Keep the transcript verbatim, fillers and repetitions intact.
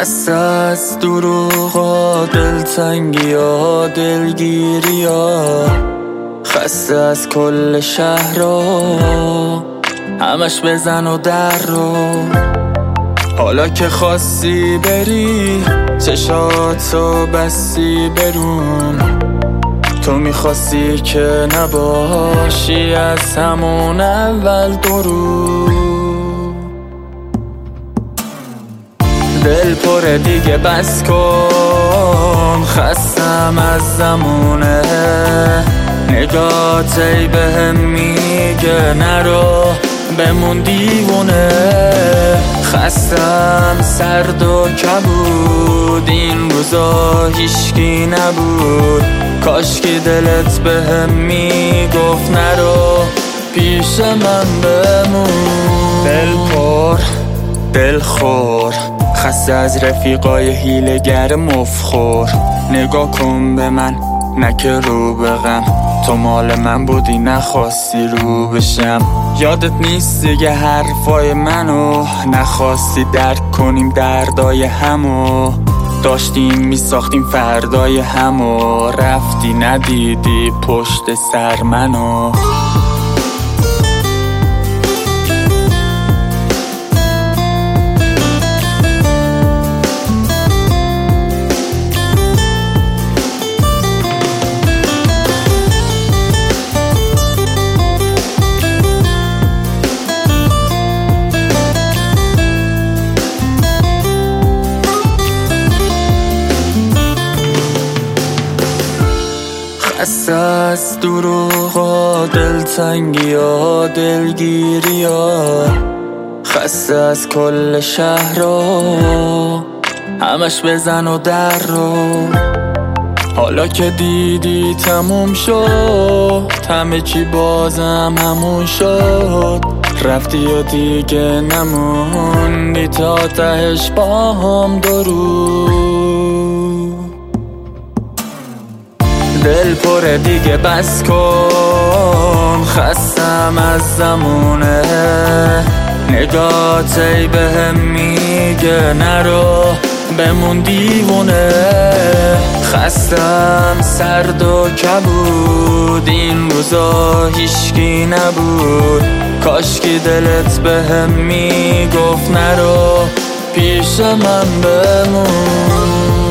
خسته از دروغا، دلتنگی ها، دلگیری ها، خسته از کل شهرها، همش بزن و در رو. حالا که خواستی بری، چشاتو بستی برون، تو میخواستی که نباشی از همون اول درو. دل پره دیگه بس کن، خستم از زمونه، نگات ای بهم میگه نرو بمون دیوونه. خستم سرد و کبود، این روزا هیشکی نبود، کاشکی دلت بهم میگفت نرو پیش من بمون. دل پر دل خور، خسته از رفیقای هیله‌گر مفخور، نگاه کن به من نکه رو به غم، تو مال من بودی نخواستی رو بشم. یادت نیست دیگه حرفای منو، نخواستی درک کنیم دردای همو، داشتیم میساختیم فردای همو، رفتی ندیدی پشت سر منو. خسته از دروغا، دلتنگی ها، دلگیری ها، خسته از کل شهرها، همش بزن و در رو. حالا که دیدی تموم شد، همه چی بازم همون شد، رفتی و دیگه نموندی تا تهش با هم درو. دل پره دیگه بس کن، خستم از زمونه، نگات ای بهم میگه نرو بمون دیوونه. خستم سرد و کبود، این روزا هیشکی نبود، کاشکی دلت بهم میگفت نرو پیش من بمون.